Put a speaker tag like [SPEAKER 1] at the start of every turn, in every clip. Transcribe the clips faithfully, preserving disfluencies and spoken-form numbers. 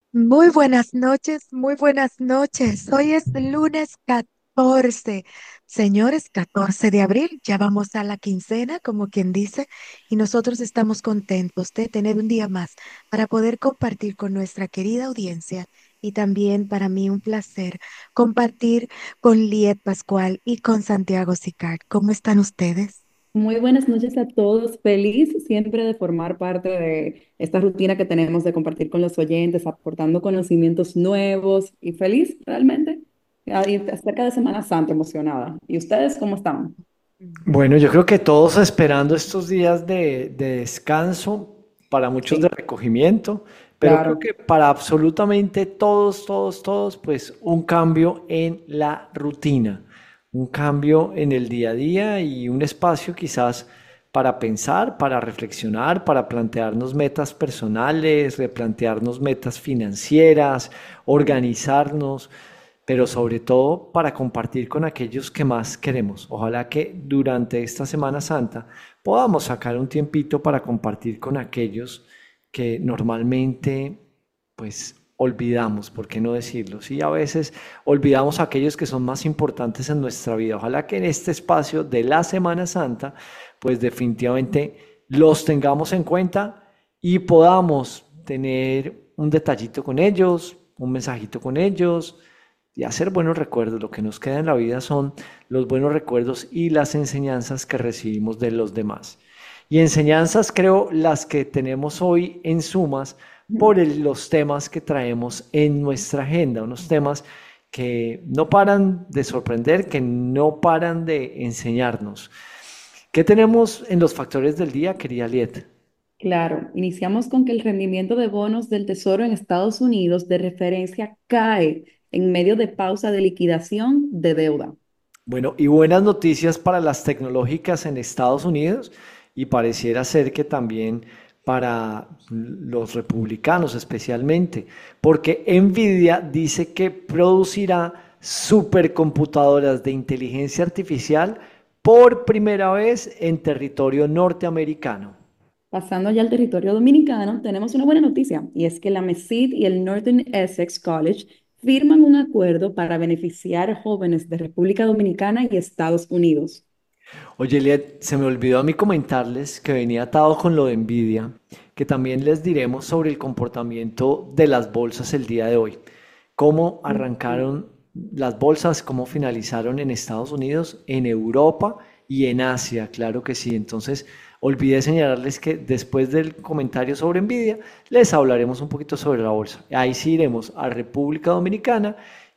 [SPEAKER 1] Muy buenas noches, muy buenas noches. Hoy es lunes catorce, señores, catorce de abril. Ya vamos a la quincena, como quien dice, y nosotros estamos contentos de tener un día más para poder compartir con nuestra querida audiencia y también para mí un placer compartir con Liet Pascual y con Santiago Sicard. ¿Cómo están ustedes?
[SPEAKER 2] Muy buenas noches a todos. Feliz siempre de formar parte de esta rutina que tenemos de compartir con los oyentes, aportando conocimientos nuevos y feliz realmente. Ahí cerca de Semana Santa, emocionada. ¿Y ustedes cómo están?
[SPEAKER 1] Mm.
[SPEAKER 3] Bueno, yo creo que todos esperando estos días de, de descanso, para muchos de
[SPEAKER 2] Sí,
[SPEAKER 3] recogimiento, pero creo
[SPEAKER 2] claro.
[SPEAKER 3] que para absolutamente todos, todos, todos, pues un cambio en la rutina, un cambio en el día a día y un espacio quizás para pensar, para reflexionar, para plantearnos metas personales, replantearnos metas financieras, organizarnos, pero sobre todo para compartir con aquellos que más queremos. Ojalá que durante esta Semana Santa podamos sacar un tiempito para compartir con aquellos que normalmente pues olvidamos, ¿por qué no decirlo? Sí, a veces olvidamos a aquellos que son más importantes en nuestra vida. Ojalá que en este espacio de la Semana Santa pues definitivamente los tengamos en cuenta y podamos tener un detallito con ellos, un mensajito con ellos y hacer buenos recuerdos. Lo que nos queda en la vida son los buenos recuerdos y las enseñanzas que recibimos de los demás. Y enseñanzas creo las que tenemos hoy en sumas por el- los temas que traemos en nuestra agenda, unos temas que no paran de sorprender, que no paran de enseñarnos. ¿Qué tenemos en los factores del día, querida Liet?
[SPEAKER 2] Claro, iniciamos con que el rendimiento de bonos del Tesoro en Estados Unidos de referencia cae en medio de pausa de liquidación de deuda.
[SPEAKER 3] Bueno, y buenas noticias para las tecnológicas en Estados Unidos y pareciera ser que también para los republicanos especialmente, porque Nvidia dice que producirá supercomputadoras de inteligencia artificial por primera vez en territorio norteamericano.
[SPEAKER 2] Pasando ya al territorio dominicano, tenemos una buena noticia y es que la MESID y el Northern Essex College firman un acuerdo para beneficiar a jóvenes de República Dominicana y Estados Unidos.
[SPEAKER 3] Oye, Liet, se me olvidó a mí comentarles que venía atado con lo de Nvidia, que también les diremos sobre el comportamiento de las bolsas el día de hoy. Cómo
[SPEAKER 2] Ujú.
[SPEAKER 3] arrancaron las bolsas, cómo finalizaron en Estados Unidos, en Europa y en Asia, claro que sí. Entonces, olvidé señalarles que después del comentario sobre Nvidia, les hablaremos un poquito sobre la bolsa. Ahí sí iremos a República Dominicana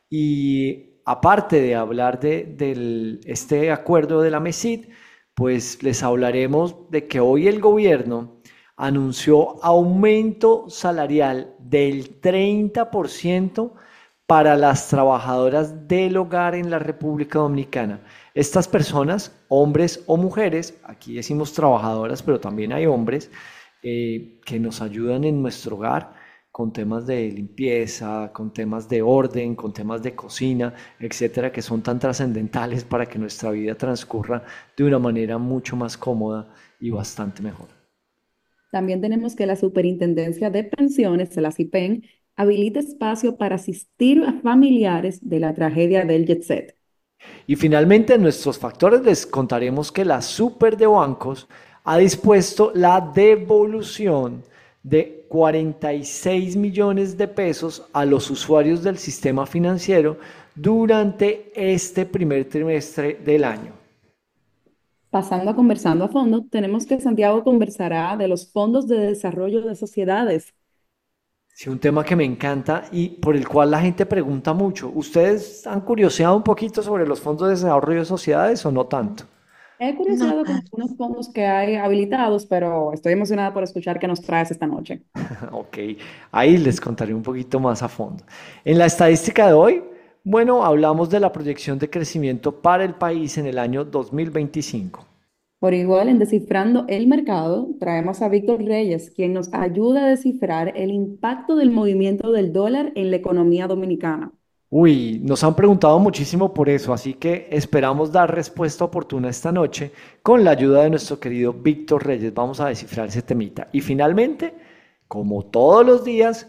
[SPEAKER 3] y aparte de hablar de, del- este acuerdo de la MESID, pues les hablaremos de que hoy el gobierno anunció aumento salarial del treinta por ciento para las trabajadoras del hogar en la República Dominicana. Estas personas, hombres o mujeres, aquí decimos trabajadoras, pero también hay hombres, eh, que nos ayudan en nuestro hogar con temas de limpieza, con temas de orden, con temas de cocina, etcétera, que son tan trascendentales para que nuestra vida transcurra de una manera mucho más cómoda y bastante mejor.
[SPEAKER 2] También tenemos que la Superintendencia de Pensiones, la SIPEN, habilita espacio para asistir a familiares de la tragedia del Jet Set.
[SPEAKER 3] Y finalmente, en nuestros factores les contaremos que la Super de Bancos ha dispuesto la devolución de cuarenta y seis millones de pesos a los usuarios del sistema financiero durante este primer trimestre del año.
[SPEAKER 2] Pasando a conversando a fondo, tenemos que Santiago conversará de los fondos de desarrollo de sociedades.
[SPEAKER 3] Sí, un tema que me encanta y por el cual la gente pregunta mucho. ¿Ustedes han curioseado un poquito sobre los fondos de desarrollo de sociedades o no tanto?
[SPEAKER 2] He
[SPEAKER 1] No
[SPEAKER 2] curioseado con
[SPEAKER 1] tanto.
[SPEAKER 2] algunos fondos que hay habilitados, pero estoy emocionada por escuchar qué nos traes esta noche.
[SPEAKER 3] Ok, ahí les contaré un poquito más a fondo. En la estadística de hoy, bueno, hablamos de la proyección de crecimiento para el país en el año dos mil veinticinco.
[SPEAKER 2] Por igual, en Descifrando el Mercado, traemos a Víctor Reyes, quien nos ayuda a descifrar el impacto del movimiento del dólar en la economía dominicana.
[SPEAKER 3] Uy, nos han preguntado muchísimo por eso, así que esperamos dar respuesta oportuna esta noche con la ayuda de nuestro querido Víctor Reyes. Vamos a descifrar ese temita. Y finalmente, como todos los días,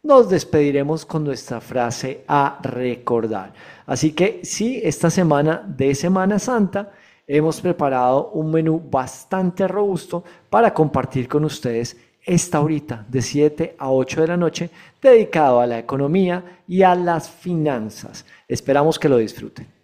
[SPEAKER 3] nos despediremos con nuestra frase a recordar. Así que sí, esta semana de Semana Santa hemos preparado un menú bastante robusto para compartir con ustedes esta horita de siete a ocho de la noche dedicado a la economía y a las finanzas. Esperamos que lo disfruten.